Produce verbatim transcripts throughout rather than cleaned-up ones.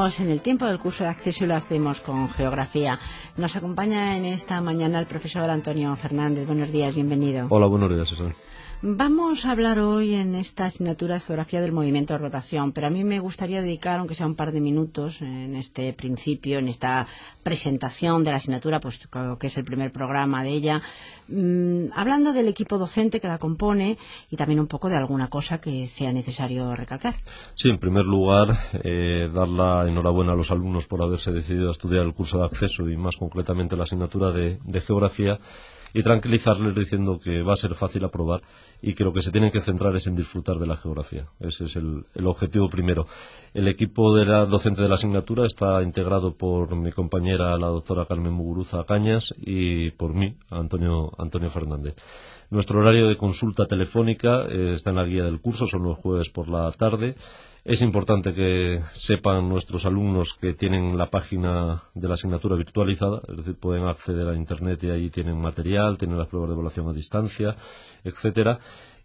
Estamos en el tiempo del curso de acceso y lo hacemos con geografía. Nos acompaña en esta mañana el profesor Antonio Fernández. Buenos días, bienvenido. Hola, buenos días, Susana. Vamos a hablar hoy en esta asignatura de geografía del movimiento de rotación, pero a mí me gustaría dedicar, aunque sea un par de minutos, en este principio, en esta presentación de la asignatura, pues que es el primer programa de ella, mmm, hablando del equipo docente que la compone y también un poco de alguna cosa que sea necesario recalcar. Sí, en primer lugar, eh, dar la enhorabuena a los alumnos por haberse decidido a estudiar el curso de acceso y más concretamente la asignatura de, de geografía, y tranquilizarles diciendo que va a ser fácil aprobar y que lo que se tienen que centrar es en disfrutar de la geografía. Ese es el, el objetivo primero. El equipo de la docente de la asignatura está integrado por mi compañera, la doctora Carmen Muguruza Cañas, y por mí, Antonio, Antonio Fernández. Nuestro horario de consulta telefónica eh, está en la guía del curso, son los jueves por la tarde. Es importante que sepan nuestros alumnos que tienen la página de la asignatura virtualizada, es decir, pueden acceder a Internet y ahí tienen material, tienen las pruebas de evaluación a distancia, etcétera.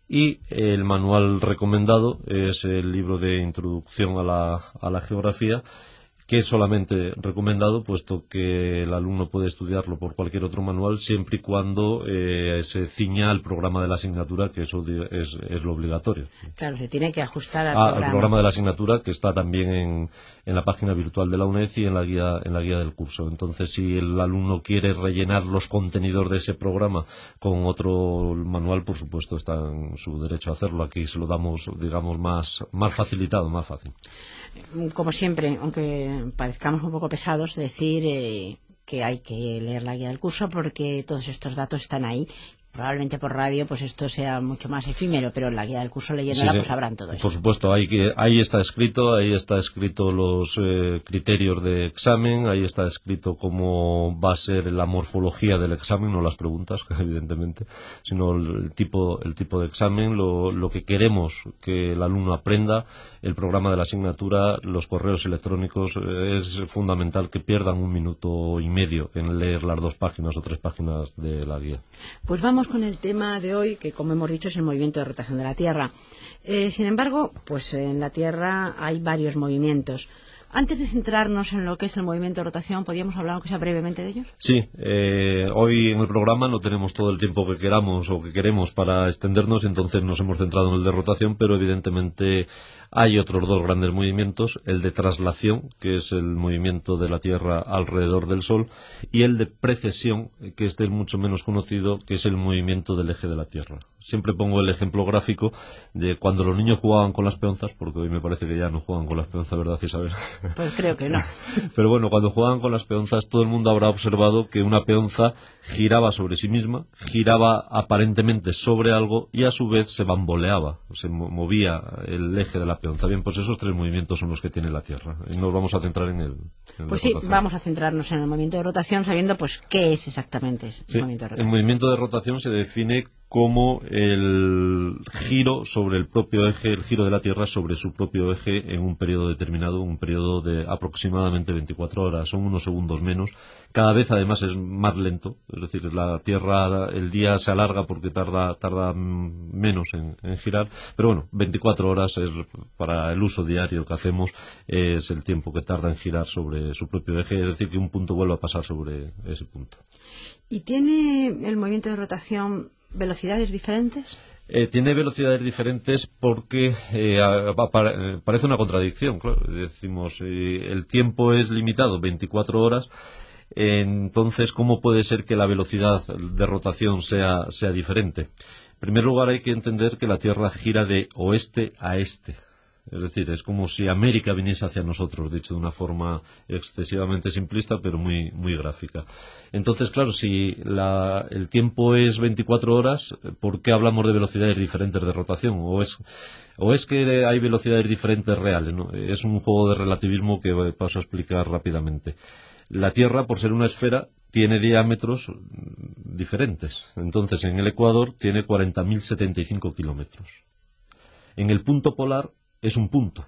Y el manual recomendado es el libro de introducción a la, a la geografía, que es solamente recomendado, puesto que el alumno puede estudiarlo por cualquier otro manual, siempre y cuando eh, se ciña al programa de la asignatura, que eso es, es lo obligatorio. Claro, se tiene que ajustar al ah, programa. Al programa de la asignatura, que está también en, en la página virtual de la UNED y en la guía en la guía del curso. Entonces, si el alumno quiere rellenar los contenidos de ese programa con otro manual, por supuesto, está en su derecho a hacerlo. Aquí se lo damos, digamos, más, más facilitado, más fácil. Como siempre, aunque parezcamos un poco pesados, decir eh, que hay que leer la guía del curso porque todos estos datos están ahí. Probablemente por radio pues esto sea mucho más efímero, pero en la guía del curso leyéndola sí, pues sabrán todo eso. Por supuesto, ahí, ahí está escrito, ahí está escrito los eh, criterios de examen, ahí está escrito cómo va a ser la morfología del examen, no las preguntas, evidentemente, sino el tipo, el tipo de examen, lo, lo que queremos que el alumno aprenda, el programa de la asignatura, los correos electrónicos. Eh, es fundamental que pierdan un minuto y medio en leer las dos páginas o tres páginas de la guía. Pues vamos con el tema de hoy, que como hemos dicho es el movimiento de rotación de la Tierra. Eh, sin embargo, pues en la Tierra hay varios movimientos. Antes de centrarnos en lo que es el movimiento de rotación, ¿podríamos hablar aunque sea brevemente de ellos? Sí, eh, hoy en el programa no tenemos todo el tiempo que queramos o que queremos para extendernos, entonces nos hemos centrado en el de rotación, pero evidentemente hay otros dos grandes movimientos, el de traslación, que es el movimiento de la Tierra alrededor del Sol, y el de precesión, que este es mucho menos conocido, que es el movimiento del eje de la Tierra. Siempre pongo el ejemplo gráfico de cuando los niños jugaban con las peonzas, porque hoy me parece que ya no juegan con las peonzas, ¿verdad, Isabel? Pues creo que no. Pero bueno, cuando jugaban con las peonzas, todo el mundo habrá observado que una peonza giraba sobre sí misma, giraba aparentemente sobre algo y a su vez se bamboleaba, se movía el eje de la peonza. Bien, pues esos tres movimientos son los que tiene la Tierra. Y nos vamos a centrar en el... En pues sí, vamos a centrarnos en el movimiento de rotación, sabiendo pues qué es exactamente el sí, movimiento de rotación. El movimiento de rotación se define como el giro sobre el propio eje, el giro de la Tierra sobre su propio eje en un periodo determinado, un periodo de aproximadamente veinticuatro horas, son unos segundos menos. Cada vez además es más lento, es decir, la Tierra, el día se alarga porque tarda, tarda menos en, en girar, pero bueno, veinticuatro horas es, para el uso diario que hacemos, es el tiempo que tarda en girar sobre su propio eje, es decir, que un punto vuelva a pasar sobre ese punto. ¿Y tiene el movimiento de rotación velocidades diferentes? Eh, tiene velocidades diferentes porque eh, parece una contradicción, claro. Decimos, eh, el tiempo es limitado, veinticuatro horas, eh, entonces, ¿cómo puede ser que la velocidad de rotación sea, sea diferente? En primer lugar, hay que entender que la Tierra gira de oeste a este. Es decir, es como si América viniese hacia nosotros, dicho de una forma excesivamente simplista, pero muy, muy gráfica. Entonces, claro, si la, el tiempo es veinticuatro horas, ¿por qué hablamos de velocidades diferentes de rotación? ¿O es, o es que hay velocidades diferentes reales, ¿no? Es un juego de relativismo que paso a explicar rápidamente. La Tierra, por ser una esfera, tiene diámetros diferentes. Entonces, en el ecuador tiene cuarenta mil setenta y cinco kilómetros. En el punto polar es un punto.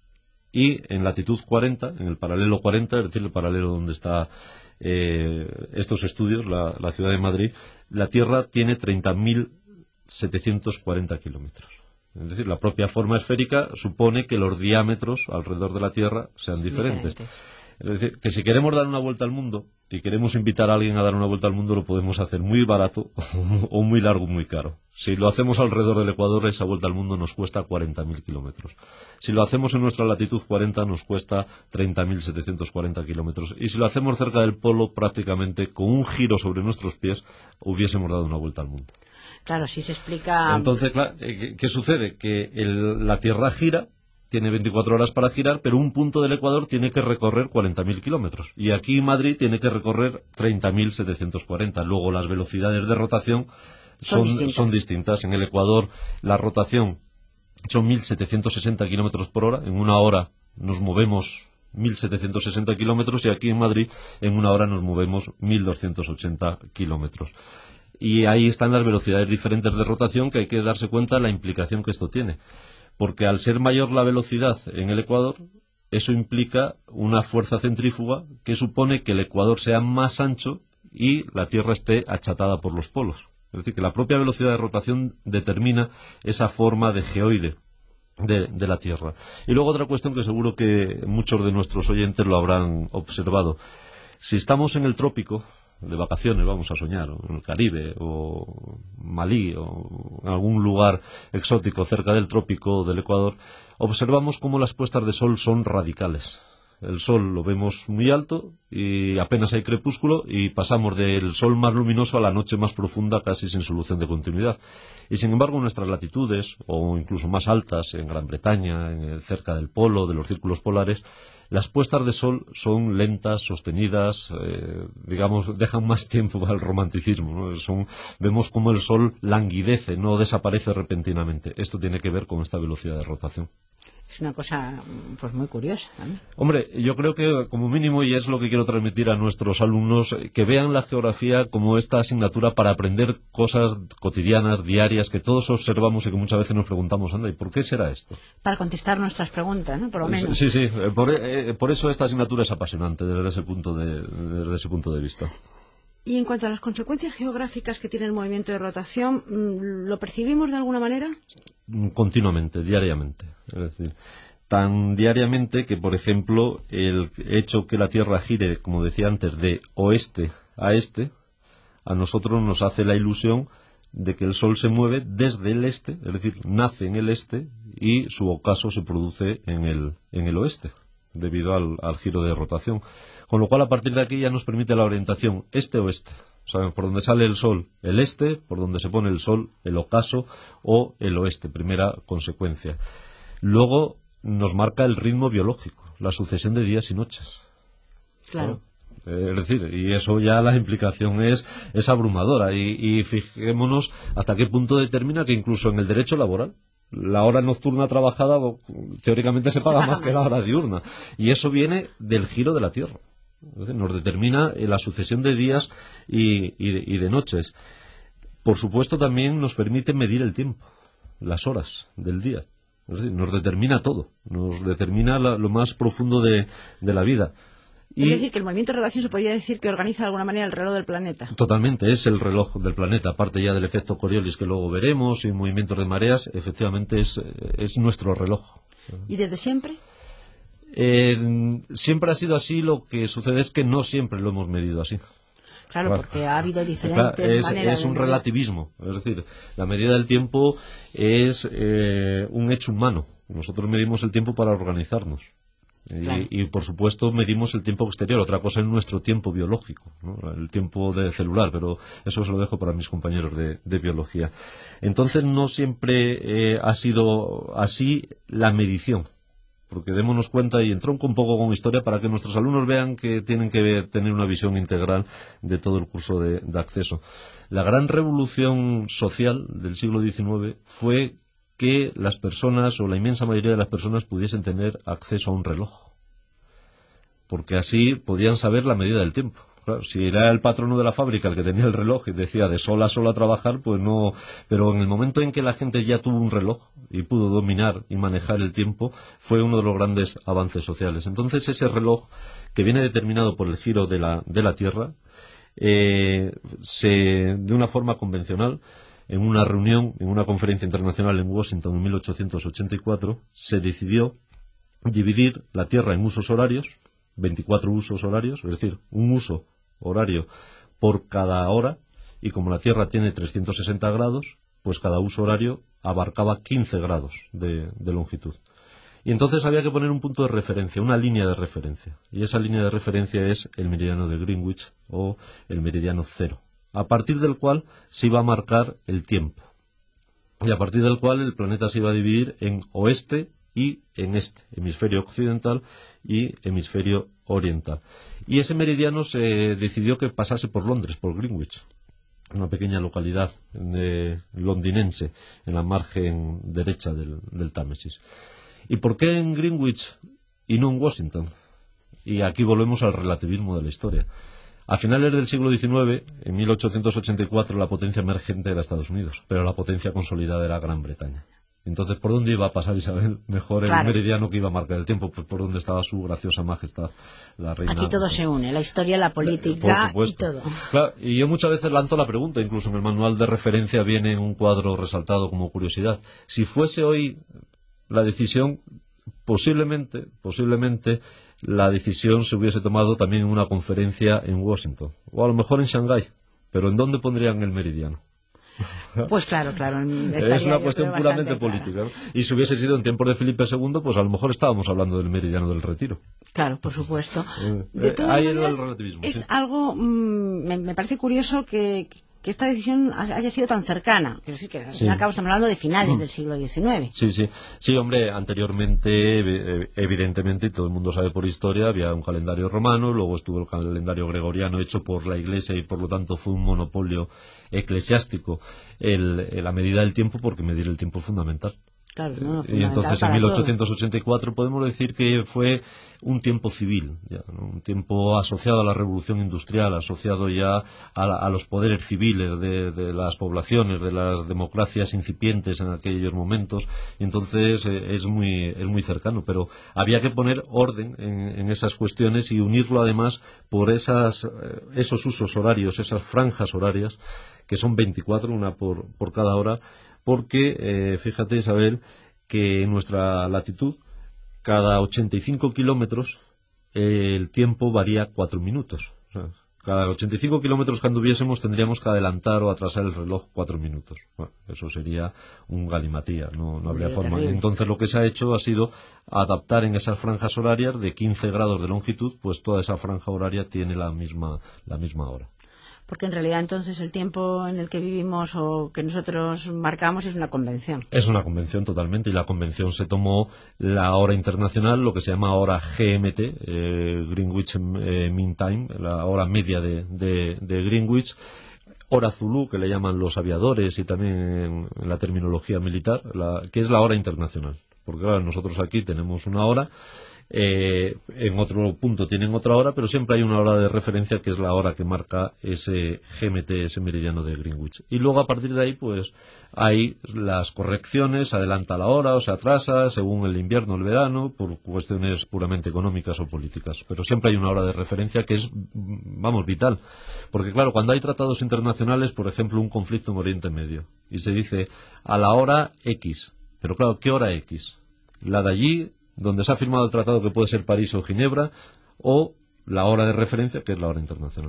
Y en latitud cuarenta, en el paralelo cuarenta, es decir, el paralelo donde están eh, estos estudios, la, la ciudad de Madrid, la Tierra tiene treinta mil setecientos cuarenta kilómetros. Es decir, la propia forma esférica supone que los diámetros alrededor de la Tierra sean diferentes. Diferente. Es decir, que si queremos dar una vuelta al mundo y queremos invitar a alguien a dar una vuelta al mundo, lo podemos hacer muy barato o muy largo, muy caro. Si lo hacemos alrededor del Ecuador, esa vuelta al mundo nos cuesta cuarenta mil kilómetros. Si lo hacemos en nuestra latitud cuarenta, nos cuesta treinta mil setecientos cuarenta kilómetros. Y si lo hacemos cerca del polo, prácticamente con un giro sobre nuestros pies, hubiésemos dado una vuelta al mundo. Claro, si se explica... Entonces, claro, ¿qué, qué sucede? Que el, la Tierra gira, tiene veinticuatro horas para girar, pero un punto del Ecuador tiene que recorrer cuarenta mil kilómetros. Y aquí Madrid tiene que recorrer treinta mil setecientos cuarenta. Luego las velocidades de rotación son, son, distintas. son distintas. En el Ecuador la rotación son mil setecientos sesenta kilómetros por hora. En una hora nos movemos mil setecientos sesenta kilómetros y aquí en Madrid en una hora nos movemos mil doscientos ochenta kilómetros. Y ahí están las velocidades diferentes de rotación, que hay que darse cuenta de la implicación que esto tiene. Porque al ser mayor la velocidad en el Ecuador, eso implica una fuerza centrífuga que supone que el Ecuador sea más ancho y la Tierra esté achatada por los polos. Es decir, que la propia velocidad de rotación determina esa forma de geoide de, de la Tierra. Y luego otra cuestión que seguro que muchos de nuestros oyentes lo habrán observado. Si estamos en el trópico, de vacaciones, vamos a soñar, o en el Caribe, o Malí, o en algún lugar exótico cerca del trópico del Ecuador, observamos cómo las puestas de sol son radicales. El sol lo vemos muy alto y apenas hay crepúsculo y pasamos del sol más luminoso a la noche más profunda casi sin solución de continuidad. Y sin embargo en nuestras latitudes, o incluso más altas, en Gran Bretaña, en, cerca del polo, de los círculos polares, las puestas de sol son lentas, sostenidas, eh, digamos, dejan más tiempo para el romanticismo, ¿no? Son, vemos cómo el sol languidece, no desaparece repentinamente. Esto tiene que ver con esta velocidad de rotación. Es una cosa pues muy curiosa, ¿no? Hombre, yo creo que como mínimo, y es lo que quiero transmitir a nuestros alumnos, que vean la geografía como esta asignatura para aprender cosas cotidianas, diarias, que todos observamos y que muchas veces nos preguntamos, anda, ¿y por qué será esto? Para contestar nuestras preguntas, ¿no? Por lo menos. Sí, sí, por, eh, por eso esta asignatura es apasionante desde ese punto de, desde ese punto de vista. Y en cuanto a las consecuencias geográficas que tiene el movimiento de rotación, ¿lo percibimos de alguna manera? Continuamente, diariamente. Es decir, tan diariamente que, por ejemplo, el hecho que la Tierra gire, como decía antes, de oeste a este, a nosotros nos hace la ilusión de que el Sol se mueve desde el este, es decir, nace en el este y su ocaso se produce en el, en el oeste, debido al, al giro de rotación. Con lo cual, a partir de aquí ya nos permite la orientación este-oeste. Sabemos por donde sale el Sol, el este, por donde se pone el Sol, el ocaso o el oeste, primera consecuencia. Luego nos marca el ritmo biológico, la sucesión de días y noches. Claro. ¿No? Eh, es decir, y eso ya la implicación es, es abrumadora. Y, y fijémonos hasta qué punto determina que incluso en el derecho laboral, la hora nocturna trabajada teóricamente se paga, se paga más, más que la hora diurna. Y eso viene del giro de la Tierra. Nos determina la sucesión de días y, y, y de noches. Por supuesto también nos permite medir el tiempo, las horas del día. Es decir, nos determina todo, nos determina la, lo más profundo de, de la vida. Y es decir, que el movimiento de rotación se podría decir que organiza de alguna manera el reloj del planeta. Totalmente, es el reloj del planeta. Aparte ya del efecto Coriolis que luego veremos y movimientos de mareas, efectivamente es, es nuestro reloj. ¿Y desde siempre? Eh, siempre ha sido así, lo que sucede es que no siempre lo hemos medido así. Claro, claro, porque ha habido diferentes claro, es, maneras. Es un de... relativismo, es decir, la medida del tiempo es eh, un hecho humano. Nosotros medimos el tiempo para organizarnos. Claro. Y, y por supuesto medimos el tiempo exterior. Otra cosa es nuestro tiempo biológico, ¿no? El tiempo de celular, pero eso se lo dejo para mis compañeros de, de biología. Entonces no siempre eh, ha sido así la medición, porque démonos cuenta, y entronco un poco con historia para que nuestros alumnos vean que tienen que ver, tener una visión integral de todo el curso de, de acceso. La gran revolución social del siglo diecinueve fue que las personas, o la inmensa mayoría de las personas, pudiesen tener acceso a un reloj, porque así podían saber la medida del tiempo. Claro, si era el patrono de la fábrica el que tenía el reloj y decía de sol a sol a trabajar, pues no. Pero en el momento en que la gente ya tuvo un reloj y pudo dominar y manejar el tiempo, fue uno de los grandes avances sociales. Entonces ese reloj, que viene determinado por el giro de la, de la Tierra, eh, se, de una forma convencional, en una reunión, en una conferencia internacional en Washington en mil ochocientos ochenta y cuatro, se decidió dividir la Tierra en usos horarios, veinticuatro usos horarios, es decir, un uso horario por cada hora, y como la Tierra tiene trescientos sesenta grados, pues cada uso horario abarcaba quince grados de, de longitud. Y entonces había que poner un punto de referencia, una línea de referencia. Y esa línea de referencia es el meridiano de Greenwich o el meridiano cero, a partir del cual se iba a marcar el tiempo. Y a partir del cual el planeta se iba a dividir en oeste y en este, hemisferio occidental y hemisferio oriental. Y ese meridiano se decidió que pasase por Londres, por Greenwich, una pequeña localidad de, londinense en la margen derecha del, del Támesis. ¿Y por qué en Greenwich y no en Washington? Y aquí volvemos al relativismo de la historia. A finales del siglo diecinueve, en mil ochocientos ochenta y cuatro, la potencia emergente era Estados Unidos, pero la potencia consolidada era Gran Bretaña. Entonces, ¿por dónde iba a pasar Isabel mejor el claro. meridiano que iba a marcar el tiempo? Pues por donde estaba su graciosa majestad, la reina. Aquí todo se une, la historia, la política y todo. Claro, y yo muchas veces lanzo la pregunta, incluso en el manual de referencia viene en un cuadro resaltado como curiosidad. Si fuese hoy la decisión, posiblemente, posiblemente la decisión se hubiese tomado también en una conferencia en Washington, o a lo mejor en Shanghái, pero ¿en dónde pondrían el meridiano? Pues claro, claro. Es una cuestión puramente política, ¿no? Y si hubiese sido en tiempos de Felipe segundo, pues a lo mejor estábamos hablando del meridiano del Retiro. Claro, por supuesto. De todas Ahí maneras, el relativismo. Es sí. algo, mmm, me, me parece curioso que, que esta decisión haya sido tan cercana. Quiero decir que al fin y al cabo estamos hablando de finales mm. del siglo diecinueve. Sí, sí. Sí, hombre, anteriormente, evidentemente, y todo el mundo sabe por historia, había un calendario romano, luego estuvo el calendario gregoriano hecho por la Iglesia y por lo tanto fue un monopolio eclesiástico el, el, la medida del tiempo, porque medir el tiempo es fundamental. Claro, no, y entonces en mil ochocientos ochenta y cuatro todo. podemos decir que fue un tiempo civil, ya, ¿no? Un tiempo asociado a la revolución industrial, asociado ya a, la, a los poderes civiles de, de las poblaciones, de las democracias incipientes en aquellos momentos, y entonces eh, es muy es muy cercano, pero había que poner orden en, en esas cuestiones y unirlo además por esas eh, esos usos horarios, esas franjas horarias, que son veinticuatro, una por, por cada hora, porque eh, fíjate, Isabel, que en nuestra latitud, cada ochenta y cinco kilómetros, eh, el tiempo varía cuatro minutos. O sea, cada ochenta y cinco kilómetros que anduviésemos tendríamos que adelantar o atrasar el reloj cuatro minutos. Bueno, eso sería un galimatía, no, no habría forma. Terrible. Entonces lo que se ha hecho ha sido adaptar en esas franjas horarias de quince grados de longitud, pues toda esa franja horaria tiene la misma, la misma hora. Porque en realidad entonces el tiempo en el que vivimos o que nosotros marcamos es una convención. Es una convención totalmente, y la convención se tomó la hora internacional, lo que se llama hora G M T, eh, Greenwich eh, Mean Time, la hora media de, de, de Greenwich, hora Zulu, que le llaman los aviadores y también en, en la terminología militar, la, que es la hora internacional. Porque claro, nosotros aquí tenemos una hora, Eh, en otro punto tienen otra hora, pero siempre hay una hora de referencia que es la hora que marca ese G M T, ese meridiano de Greenwich. Y luego a partir de ahí pues hay las correcciones, se adelanta la hora o se atrasa según el invierno o el verano, por cuestiones puramente económicas o políticas, pero siempre hay una hora de referencia que es, vamos, vital, porque claro, cuando hay tratados internacionales, por ejemplo un conflicto en Oriente Medio, y se dice a la hora X, pero claro, ¿qué hora X? La de allí donde se ha firmado el tratado, que puede ser París o Ginebra, o la hora de referencia, que es la hora internacional.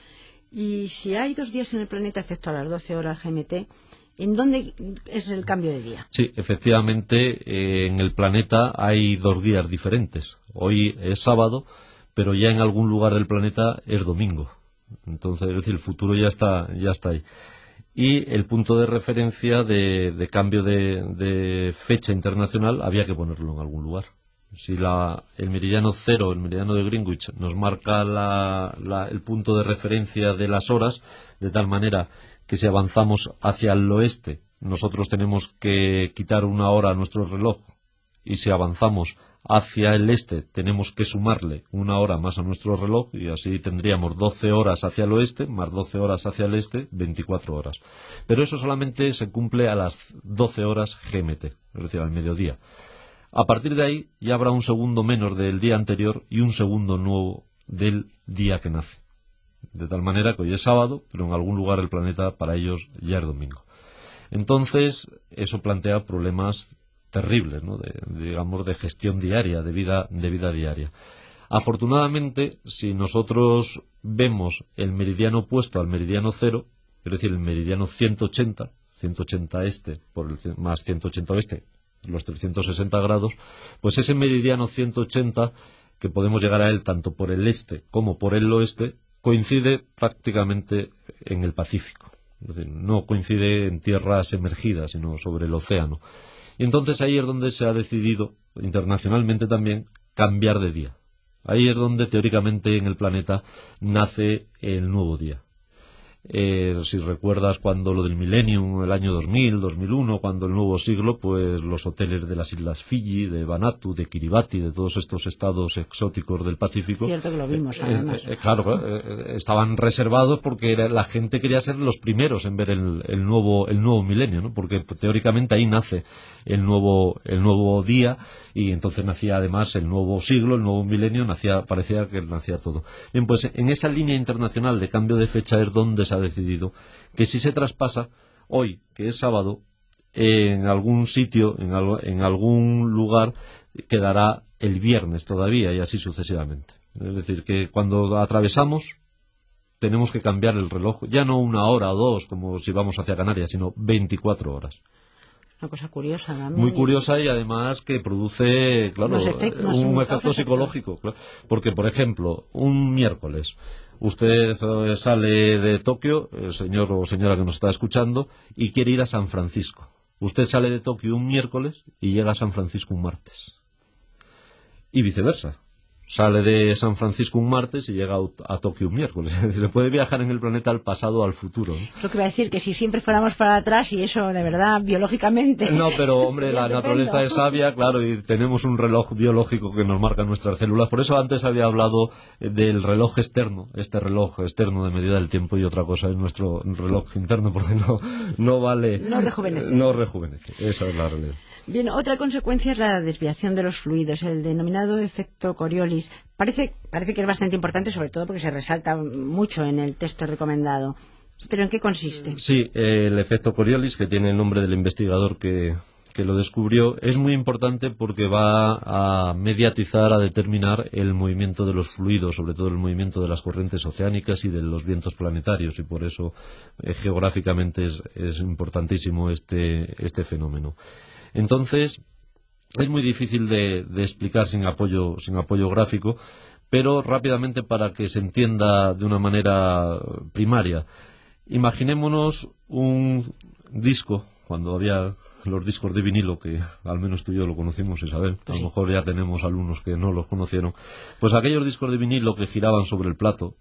Y si hay dos días en el planeta, excepto a las doce horas G M T, ¿en dónde es el cambio de día? Sí, efectivamente, eh, en el planeta hay dos días diferentes. Hoy es sábado, pero ya en algún lugar del planeta es domingo. Entonces, es decir, el futuro ya está, ya está ahí. Y el punto de referencia de, de cambio de, de fecha internacional había que ponerlo en algún lugar. Si la, el meridiano cero, el meridiano de Greenwich, nos marca la, la, el punto de referencia de las horas, de tal manera que si avanzamos hacia el oeste, nosotros tenemos que quitar una hora a nuestro reloj, y si avanzamos hacia el este tenemos que sumarle una hora más a nuestro reloj, y así tendríamos doce horas hacia el oeste más doce horas hacia el este, veinticuatro horas. Pero eso solamente se cumple a las doce horas G M T, es decir, al mediodía. A partir de ahí ya habrá un segundo menos del día anterior y un segundo nuevo del día que nace. De tal manera que hoy es sábado, pero en algún lugar del planeta para ellos ya es domingo. Entonces, eso plantea problemas terribles, ¿no? de, digamos, de gestión diaria, de vida, de vida diaria. Afortunadamente, si nosotros vemos el meridiano opuesto al meridiano cero, es decir, el meridiano ciento ochenta, ciento ochenta este por el, más ciento ochenta oeste, los trescientos sesenta grados, pues ese meridiano ciento ochenta, que podemos llegar a él tanto por el este como por el oeste, coincide prácticamente en el Pacífico. Es decir, no coincide en tierras emergidas, sino sobre el océano. Y entonces ahí es donde se ha decidido, internacionalmente también, cambiar de día. Ahí es donde teóricamente en el planeta nace el nuevo día. Eh, si recuerdas cuando lo del Millennium, el año dos mil, dos mil uno, cuando el nuevo siglo, pues los hoteles de las islas Fiji, de Vanuatu, de Kiribati, de todos estos estados exóticos del Pacífico, cierto que lo vimos, eh, además. eh, claro, eh, estaban reservados porque era, la gente quería ser los primeros en ver el, el nuevo el nuevo milenio, ¿no? Porque teóricamente ahí nace el nuevo el nuevo día, y entonces nacía además el nuevo siglo, el nuevo milenio, nacía, parecía que nacía todo. Bien, pues en esa línea internacional de cambio de fecha es donde se ha decidido que si se traspasa hoy, que es sábado, en algún sitio, en, algo, en algún lugar, quedará el viernes todavía, y así sucesivamente. Es decir, que cuando atravesamos tenemos que cambiar el reloj, ya no una hora o dos como si vamos hacia Canarias, sino veinticuatro horas. Una cosa curiosa también. Muy curiosa, y además que produce, claro, efectos, un efecto psicológico. Claro, porque, por ejemplo, un miércoles usted sale de Tokio, el señor o señora que nos está escuchando, y quiere ir a San Francisco. Usted sale de Tokio un miércoles y llega a San Francisco un martes. Y viceversa. Sale de San Francisco un martes y llega a Tokio un miércoles. Se puede viajar en el planeta al pasado o al futuro, ¿no? Lo que iba a decir, que si siempre fuéramos para atrás, y eso de verdad, biológicamente... No, pero hombre, la naturaleza es sabia, claro, y tenemos un reloj biológico que nos marca nuestras células. Por eso antes había hablado del reloj externo, este reloj externo de medida del tiempo, y otra cosa es nuestro reloj interno, porque no, no vale... No rejuvenece. No rejuvenece, esa es la realidad. Bien, otra consecuencia es la desviación de los fluidos, el denominado efecto Coriolis. Parece, parece que es bastante importante, sobre todo porque se resalta mucho en el texto recomendado. ¿Pero en qué consiste? Sí, el efecto Coriolis, que tiene el nombre del investigador que, que lo descubrió, es muy importante porque va a mediatizar, a determinar el movimiento de los fluidos, sobre todo el movimiento de las corrientes oceánicas y de los vientos planetarios, y por eso eh, geográficamente es, es importantísimo este, este fenómeno. Entonces, es muy difícil de, de explicar sin apoyo, sin apoyo gráfico, pero rápidamente, para que se entienda de una manera primaria, imaginémonos un disco, cuando había los discos de vinilo, que al menos tú y yo lo conocimos, Isabel, a lo mejor ya tenemos alumnos que no los conocieron, pues aquellos discos de vinilo que giraban sobre el plato,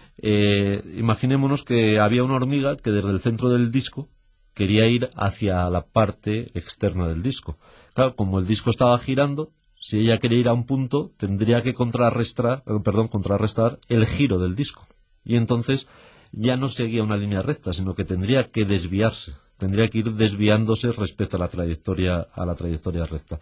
eh, imaginémonos que había una hormiga que desde el centro del disco quería ir hacia la parte externa del disco. Claro, como el disco estaba girando, si ella quería ir a un punto, tendría que contrarrestar, eh, perdón, contrarrestar el giro del disco. Y entonces ya no seguía una línea recta, sino que tendría que desviarse, tendría que ir desviándose respecto a la trayectoria, a la trayectoria recta.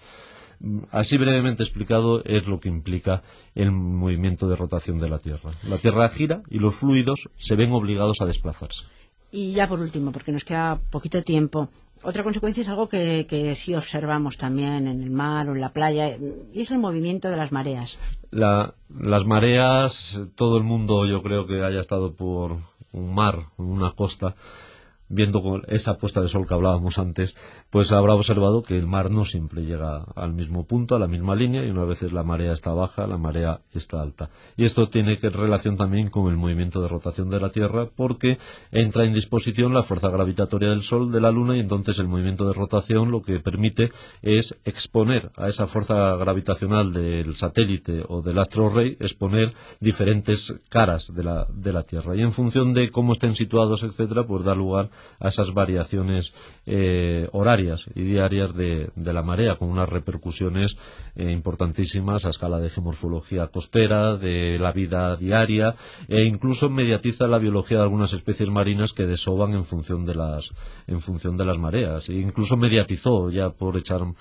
Así brevemente explicado es lo que implica el movimiento de rotación de la Tierra. La Tierra gira y los fluidos se ven obligados a desplazarse. Y ya por último, porque nos queda poquito tiempo, otra consecuencia es algo que, que sí observamos también en el mar o en la playa, y es el movimiento de las mareas. La, las mareas, todo el mundo, yo creo que haya estado por un mar, una costa, viendo esa puesta de sol que hablábamos antes, pues habrá observado que el mar no siempre llega al mismo punto, a la misma línea, y unas veces la marea está baja, la marea está alta. Y esto tiene que relación también con el movimiento de rotación de la Tierra, porque entra en disposición la fuerza gravitatoria del Sol, de la Luna, y entonces el movimiento de rotación lo que permite es exponer a esa fuerza gravitacional del satélite o del astro rey, exponer diferentes caras de la, de la Tierra. Y en función de cómo estén situados, etcétera, pues da lugar a esas variaciones eh, horarias y diarias de, de la marea, con unas repercusiones eh, importantísimas a escala de geomorfología costera, de la vida diaria, e incluso mediatiza la biología de algunas especies marinas que desovan en función de las en función de las mareas. E incluso mediatizó, ya por echar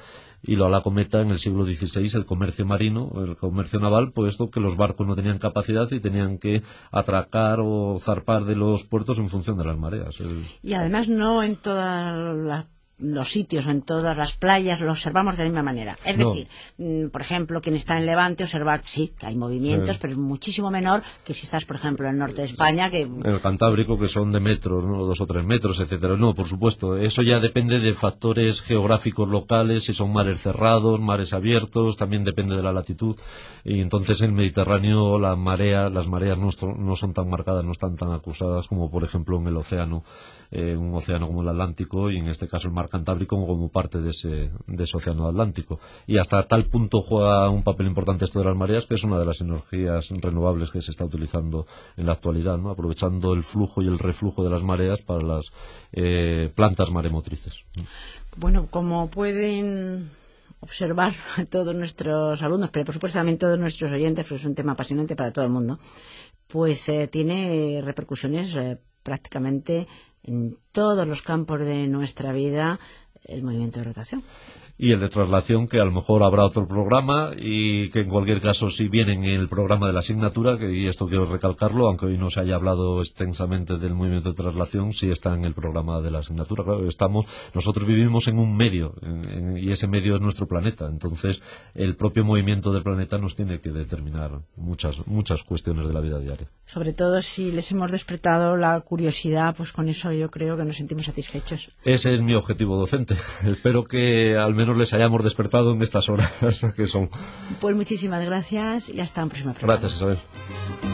y lo a la cometa en el siglo dieciséis el comercio marino, el comercio naval, puesto que los barcos no tenían capacidad y tenían que atracar o zarpar de los puertos en función de las mareas. El... Y además no en todas las los sitios, en todas las playas, lo observamos de la misma manera. Es no. decir, mmm, por ejemplo, quien está en Levante observa, sí, que hay movimientos, sí, pero es muchísimo menor que si estás, por ejemplo, en el norte de España. Que... En el Cantábrico, que son de metros, ¿no? Dos o tres metros, etcétera. No, por supuesto, eso ya depende de factores geográficos locales, si son mares cerrados, mares abiertos, también depende de la latitud. Y entonces en el Mediterráneo la marea, las mareas no, no son tan marcadas, no están tan acusadas como, por ejemplo, en el océano. Eh, un océano como el Atlántico y en este caso el mar Cantábrico como parte de ese, de ese océano Atlántico. Y hasta tal punto juega un papel importante esto de las mareas, que es una de las energías renovables que se está utilizando en la actualidad, ¿no? Aprovechando el flujo y el reflujo de las mareas para las eh, plantas maremotrices. Bueno, como pueden observar todos nuestros alumnos, pero por supuesto también todos nuestros oyentes, pues es un tema apasionante para todo el mundo, pues eh, tiene repercusiones eh, prácticamente en todos los campos de nuestra vida el movimiento de rotación. Y el de traslación, que a lo mejor habrá otro programa y que en cualquier caso si viene en el programa de la asignatura, que, y esto quiero recalcarlo, aunque hoy no se haya hablado extensamente del movimiento de traslación, sí está en el programa de la asignatura. Claro, estamos, nosotros vivimos en un medio en, en, y ese medio es nuestro planeta, entonces el propio movimiento del planeta nos tiene que determinar muchas, muchas cuestiones de la vida diaria. Sobre todo si les hemos despertado la curiosidad, pues con eso yo creo que nos sentimos satisfechos. Ese es mi objetivo docente. Espero que al menos les hayamos despertado en estas horas que son. Pues muchísimas gracias y hasta un próximo programa. Gracias, Isabel.